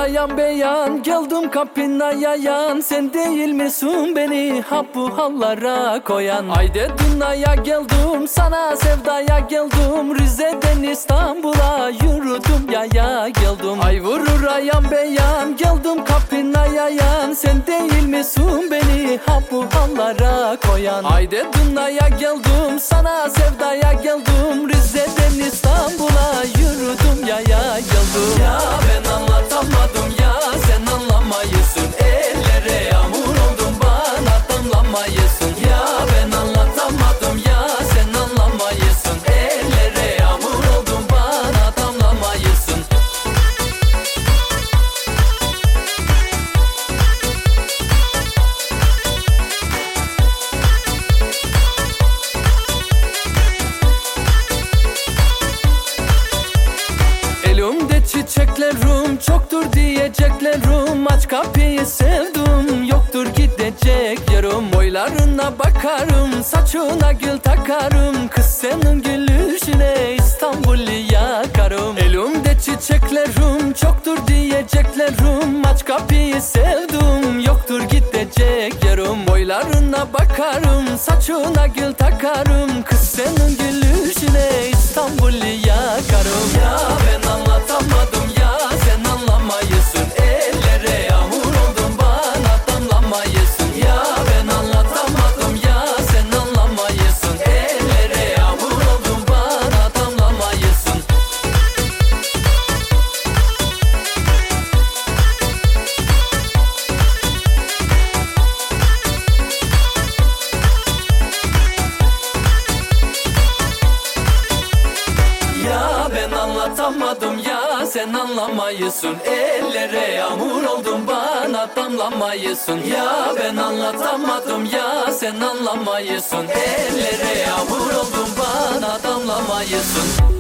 ayan beyan, geldim kapına yayan. Sen değil misin beni ha bu hallara koyan? Haydi dünyaya geldim, sana sevdaya geldim. Rize'den İstanbul'a yürüdüm yaya geldim. Ay vurur ayan beyan, geldim kapına yayan. Sen değil misin beni ha bu hallara koyan? Haydi dünyaya geldim, sana sevdaya geldim. Rize'den İstanbul'a yürüdüm yaya geldim. Ya ben anlatamadım ya, sen anlamayısın. Ellere yağmur oldum, bana damlamayısın. Ya ben anlatamadım ya, sen anlamayısın. Ellere yağmur oldum, bana damlamayısın. Elimde çiçeklerim çoktur diyeceklerim. Aç kapıyı sevdim, yoktur gidecek yarım. Boylarına bakarım, saçına gül takarım. Kız senin gülüşüne İstanbul'u yakarım. Elimde çiçeklerim çoktur diyeceklerim. Aç kapıyı sevdim, yoktur gidecek yarım. Boylarına bakarım, saçına gül takarım. Kız senin gülüşüne İstanbul'u yakarım. Ya ben anlatamadım ya, sen anlamayısın. Ellere yağmur oldum, bana damlamayısın. Ya ben anlatamadım ya, sen anlamayısın. Ellere yağmur oldum, bana damlamayısın. Ya ben anlatamadım ya, sen anlamayısın. Ellere yağmur oldum, bana damlamayısın. Ya ben anlatamadım ya, sen anlamayısın. Ellere yağmur oldum, bana damlamayısın.